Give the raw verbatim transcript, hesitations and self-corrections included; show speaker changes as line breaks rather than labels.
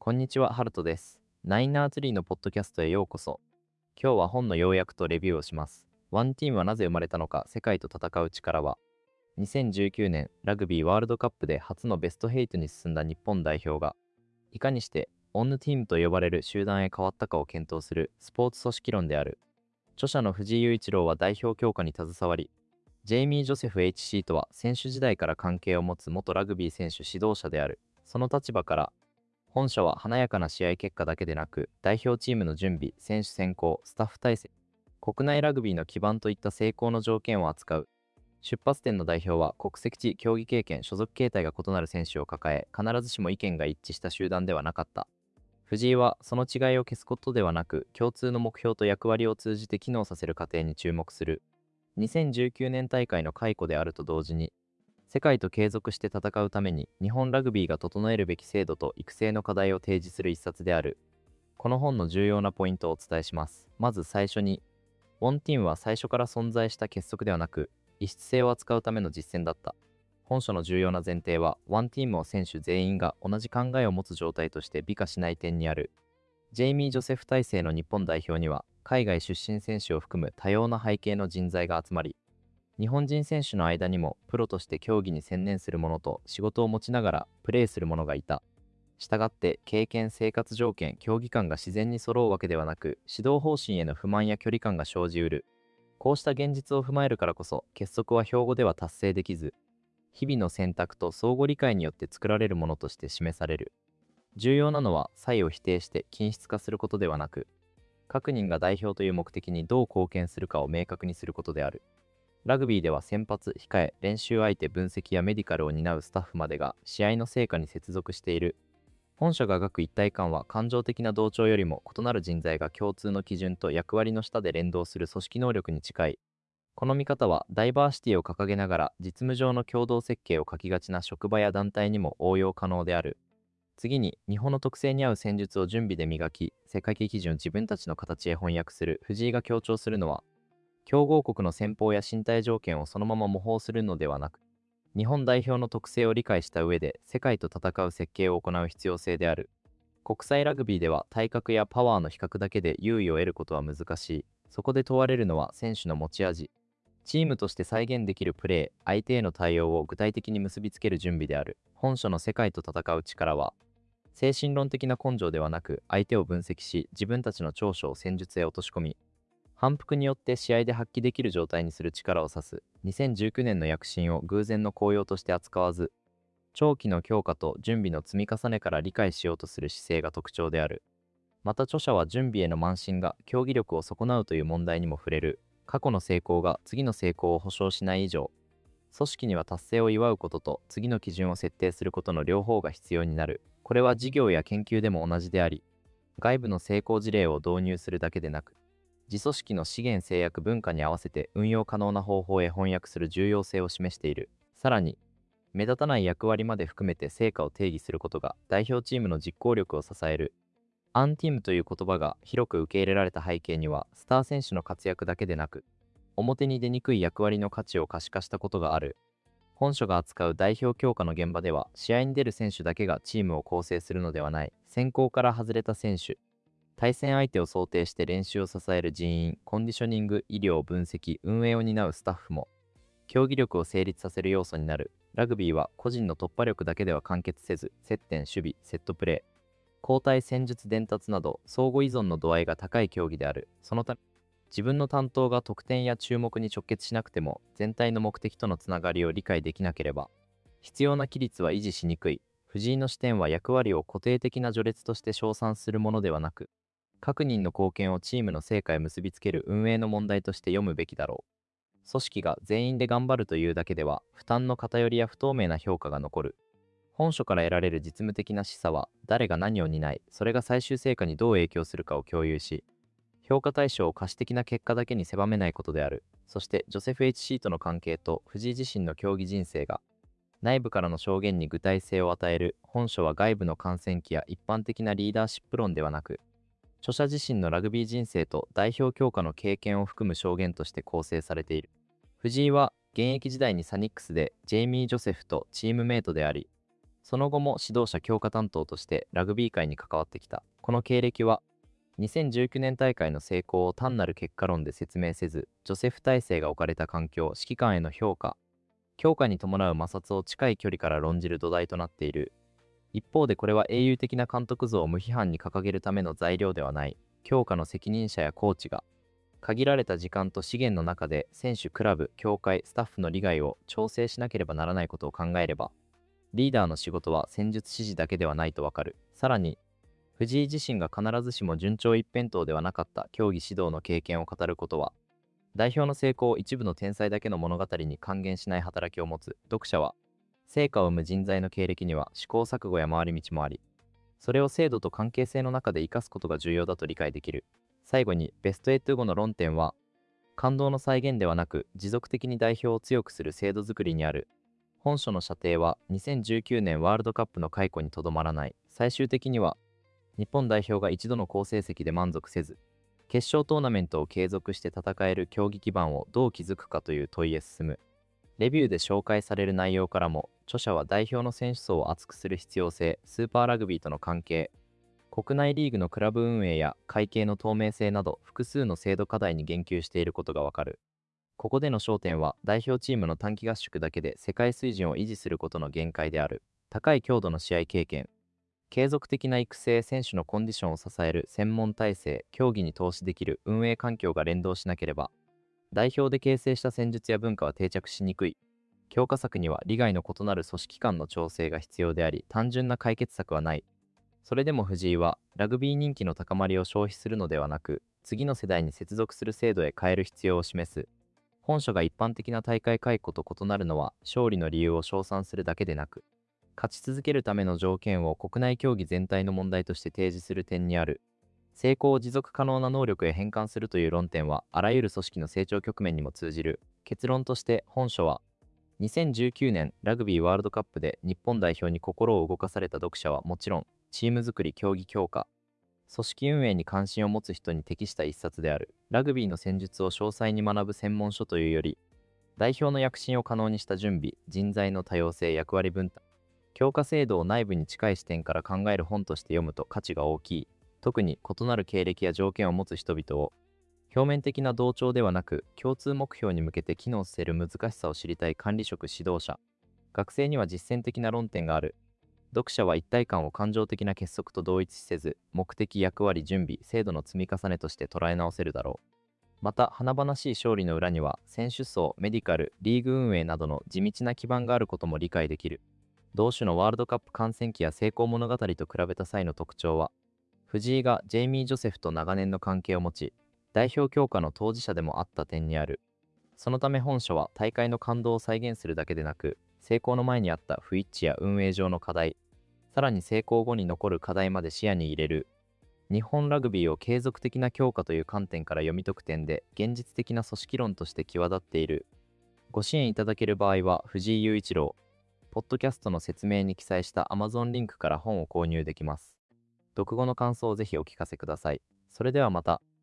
こんにちは、ハルトです。ナインアーツリーのポッドキャストへようこそ。今日は本の要約とレビューをします。ワンティームはなぜ生まれたのか、世界と戦う力は。にせんじゅうきゅうねん、ラグビーワールドカップで初のベストはちに進んだ日本代表が、いかにしてオンヌティームと呼ばれる集団へ変わったかを検討するスポーツ組織論である。著者の藤井雄一郎は代表強化に携わり、ジェイミー・ジョセフ エイチシー とは選手時代から関係を持つ元ラグビー選手指導者である。その立場から、本書は華やかな試合結果だけでなく、代表チームの準備、選手選考、スタッフ体制、国内ラグビーの基盤といった成功の条件を扱う。出発点の代表は国籍地、競技経験、所属形態が異なる選手を抱え、必ずしも意見が一致した集団ではなかった。藤井はその違いを消すことではなく、共通の目標と役割を通じて機能させる過程に注目する。にせんじゅうきゅうねん大会の解雇であると同時に、世界と継続して戦うために日本ラグビーが整えるべき制度と育成の課題を提示する一冊である。この本の重要なポイントをお伝えします。まず最初に、ワンティームは最初から存在した結束ではなく、異質性を扱うための実践だった。本書の重要な前提は、ワンティームを選手全員が同じ考えを持つ状態として美化しない点にある。ジェイミー・ジョセフ体制の日本代表には、海外出身選手を含む多様な背景の人材が集まり、日本人選手の間にもプロとして競技に専念する者と仕事を持ちながらプレーする者がいた。したがって経験、生活条件、競技感が自然に揃うわけではなく、指導方針への不満や距離感が生じうる。こうした現実を踏まえるからこそ、結束は標語では達成できず、日々の選択と相互理解によって作られるものとして示される。重要なのは、差異を否定して均質化することではなく、各人が代表という目的にどう貢献するかを明確にすることである。ラグビーでは先発、控え、練習相手、分析やメディカルを担うスタッフまでが試合の成果に接続している。本書が描く一体感は感情的な同調よりも異なる人材が共通の基準と役割の下で連動する組織能力に近い。この見方はダイバーシティを掲げながら実務上の共同設計を書きがちな職場や団体にも応用可能である。次に、日本の特性に合う戦術を準備で磨き、世界的基準を自分たちの形へ翻訳する藤井が強調するのは、強豪国の戦法や身体条件をそのまま模倣するのではなく、日本代表の特性を理解した上で世界と戦う設計を行う必要性である。国際ラグビーでは体格やパワーの比較だけで優位を得ることは難しい。そこで問われるのは選手の持ち味。チームとして再現できるプレー、相手への対応を具体的に結びつける準備である。本書の世界と戦う力は、精神論的な根性ではなく、相手を分析し、自分たちの長所を戦術へ落とし込み、反復によって試合で発揮できる状態にする力を指す。にせんじゅうきゅうねんの躍進を偶然の効用として扱わず、長期の強化と準備の積み重ねから理解しようとする姿勢が特徴である。また著者は準備への慢心が競技力を損なうという問題にも触れる。過去の成功が次の成功を保証しない以上、組織には達成を祝うことと次の基準を設定することの両方が必要になる。これは事業や研究でも同じであり、外部の成功事例を導入するだけでなく、自組織の資源制約文化に合わせて運用可能な方法へ翻訳する重要性を示している。さらに、目立たない役割まで含めて成果を定義することが代表チームの実行力を支える。アンティームという言葉が広く受け入れられた背景には、スター選手の活躍だけでなく、表に出にくい役割の価値を可視化したことがある。本書が扱う代表強化の現場では、試合に出る選手だけがチームを構成するのではない。選考から外れた選手、対戦相手を想定して練習を支える人員、コンディショニング、医療、分析、運営を担うスタッフも、競技力を成立させる要素になる。ラグビーは個人の突破力だけでは完結せず、接点、守備、セットプレー、交代、戦術伝達など相互依存の度合いが高い競技である。そのため、自分の担当が得点や注目に直結しなくても、全体の目的とのつながりを理解できなければ、必要な規律は維持しにくい。藤井の視点は役割を固定的な序列として称賛するものではなく、各人の貢献をチームの成果へ結びつける運営の問題として読むべきだろう。組織が全員で頑張るというだけでは、負担の偏りや不透明な評価が残る。本書から得られる実務的な示唆は、誰が何を担い、それが最終成果にどう影響するかを共有し、評価対象を可視的な結果だけに狭めないことである。そして、ジョセフ エイチシー との関係と藤井自身の競技人生が、内部からの証言に具体性を与える。本書は外部の観戦記や一般的なリーダーシップ論ではなく、著者自身のラグビー人生と代表強化の経験を含む証言として構成されている。藤井は現役時代にサニックスでジェイミー・ジョセフとチームメイトであり、 その後も指導者強化担当としてラグビー界に関わってきた。この経歴は、にせんじゅうきゅうねん大会の成功を単なる結果論で説明せず、ジョセフ体制が置かれた環境、指揮官への評価、強化に伴う摩擦を近い距離から論じる土台となっている。一方でこれは英雄的な監督像を無批判に掲げるための材料ではない。強化の責任者やコーチが、限られた時間と資源の中で選手、クラブ、協会、スタッフの利害を調整しなければならないことを考えれば、リーダーの仕事は戦術指示だけではないとわかる。さらに、藤井自身が必ずしも順調一辺倒ではなかった競技指導の経験を語ることは、代表の成功を一部の天才だけの物語に還元しない働きを持つ。読者は、成果を生む人材の経歴には試行錯誤や回り道もあり、それを制度と関係性の中で生かすことが重要だと理解できる。最後に、ベストはち後の論点は、感動の再現ではなく、持続的に代表を強くする制度づくりにある。本書の射程は、にせんじゅうきゅうねんワールドカップの解雇にとどまらない。最終的には、日本代表が一度の好成績で満足せず、決勝トーナメントを継続して戦える競技基盤をどう築くかという問いへ進む。レビューで紹介される内容からも、著者は代表の選手層を厚くする必要性、スーパーラグビーとの関係、国内リーグのクラブ運営や会計の透明性など複数の制度課題に言及していることがわかる。ここでの焦点は代表チームの短期合宿だけで世界水準を維持することの限界である。高い強度の試合経験、継続的な育成、選手のコンディションを支える専門体制、競技に投資できる運営環境が連動しなければ、代表で形成した戦術や文化は定着しにくい。強化策には利害の異なる組織間の調整が必要であり、単純な解決策はない。それでも藤井は、ラグビー人気の高まりを消費するのではなく、次の世代に接続する制度へ変える必要を示す。本書が一般的な大会解雇と異なるのは、勝利の理由を称賛するだけでなく、勝ち続けるための条件を国内競技全体の問題として提示する点にある。成功を持続可能な能力へ変換するという論点は、あらゆる組織の成長局面にも通じる。結論として本書は、にせんじゅうきゅうねんラグビーワールドカップで日本代表に心を動かされた読者はもちろん、チーム作り、競技強化、組織運営に関心を持つ人に適した一冊である。ラグビーの戦術を詳細に学ぶ専門書というより、代表の躍進を可能にした準備、人材の多様性、役割分担、強化制度を内部に近い視点から考える本として読むと価値が大きい。特に異なる経歴や条件を持つ人々を、表面的な同調ではなく、共通目標に向けて機能させる難しさを知りたい管理職指導者、学生には実践的な論点がある。読者は一体感を感情的な結束と同一視せず、目的、役割、準備、制度の積み重ねとして捉え直せるだろう。また、華々しい勝利の裏には、選手層、メディカル、リーグ運営などの地道な基盤があることも理解できる。同種のワールドカップ観戦記や成功物語と比べた際の特徴は、藤井がジェイミー・ジョセフと長年の関係を持ち、代表強化の当事者でもあった点にある。そのため本書は大会の感動を再現するだけでなく、成功の前にあった不一致や運営上の課題、さらに成功後に残る課題まで視野に入れる。日本ラグビーを継続的な強化という観点から読み解く点で、現実的な組織論として際立っている。ご支援いただける場合は、藤井雄一郎、ポッドキャストの説明に記載した Amazon リンクから本を購入できます。読後の感想をぜひお聞かせください。それではまた。